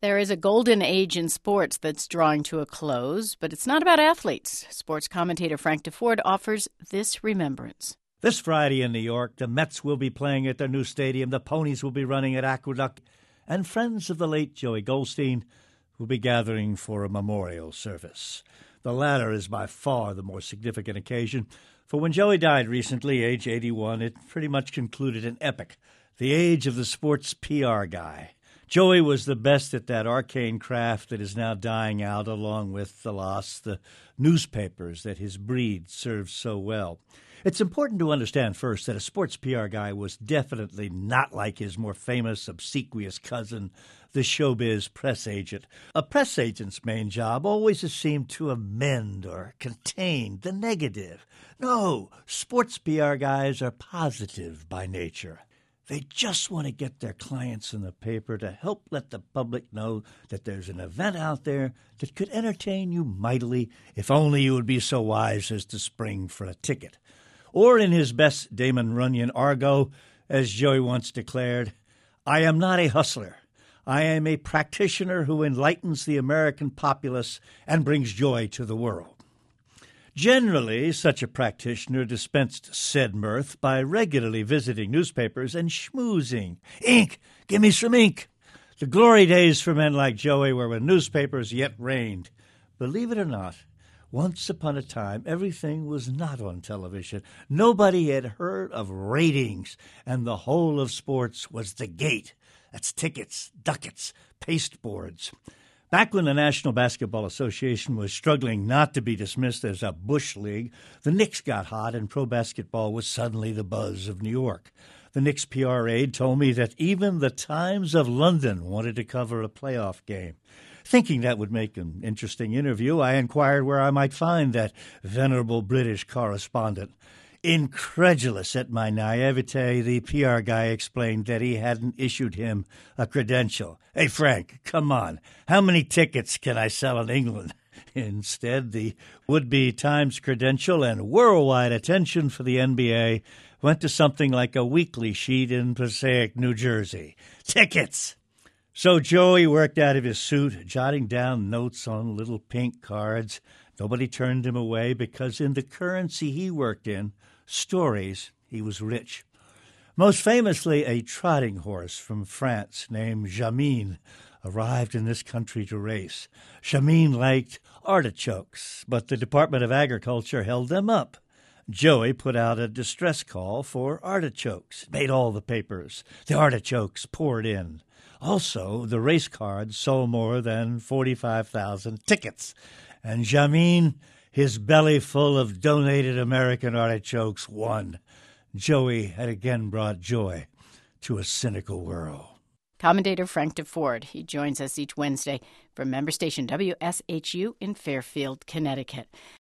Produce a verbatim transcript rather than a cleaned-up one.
There is a golden age in sports that's drawing to a close, but it's not about athletes. Sports commentator Frank Deford offers this remembrance. This Friday in New York, the Mets will be playing at their new stadium, the Ponies will be running at Aqueduct, and friends of the late Joey Goldstein will be gathering for a memorial service. The latter is by far the more significant occasion, for when Joey died recently, age eighty-one, it pretty much concluded an epic, the age of the sports P R guy. Joey was the best at that arcane craft that is now dying out, along with, alas, the newspapers that his breed served so well. It's important to understand first that a sports P R guy was definitely not like his more famous, obsequious cousin, the showbiz press agent. A press agent's main job always has seemed to amend or contain the negative. No, sports P R guys are positive by nature. They just want to get their clients in the paper to help let the public know that there's an event out there that could entertain you mightily if only you would be so wise as to spring for a ticket. Or in his best Damon Runyon argot, as Joey once declared, "I am not a hustler. I am a practitioner who enlightens the American populace and brings joy to the world." Generally, such a practitioner dispensed said mirth by regularly visiting newspapers and schmoozing. Ink! Give me some ink! The glory days for men like Joey were when newspapers yet reigned. Believe it or not, once upon a time, everything was not on television. Nobody had heard of ratings, and the whole of sports was the gate. That's tickets, ducats, pasteboards. Back when the National Basketball Association was struggling not to be dismissed as a bush league, the Knicks got hot and pro basketball was suddenly the buzz of New York. The Knicks P R aide told me that even the Times of London wanted to cover a playoff game. Thinking that would make an interesting interview, I inquired where I might find that venerable British correspondent. Incredulous at my naivete, the P R guy explained that he hadn't issued him a credential. "Hey, Frank, come on. How many tickets can I sell in England?" Instead, the would-be Times credential and worldwide attention for the N B A went to something like a weekly sheet in Passaic, New Jersey. Tickets! So Joey worked out of his suit, jotting down notes on little pink cards. Nobody turned him away because in the currency he worked in, stories, he was rich. Most famously, a trotting horse from France named Jamine arrived in this country to race. Jamine liked artichokes, but the Department of Agriculture held them up. Joey put out a distress call for artichokes. It made all the papers. The artichokes poured in. Also, the race cards sold more than forty-five thousand tickets. And Jamine, his belly full of donated American artichokes, won. Joey had again brought joy to a cynical world. Commentator Frank Deford. He joins us each Wednesday from member station W S H U in Fairfield, Connecticut.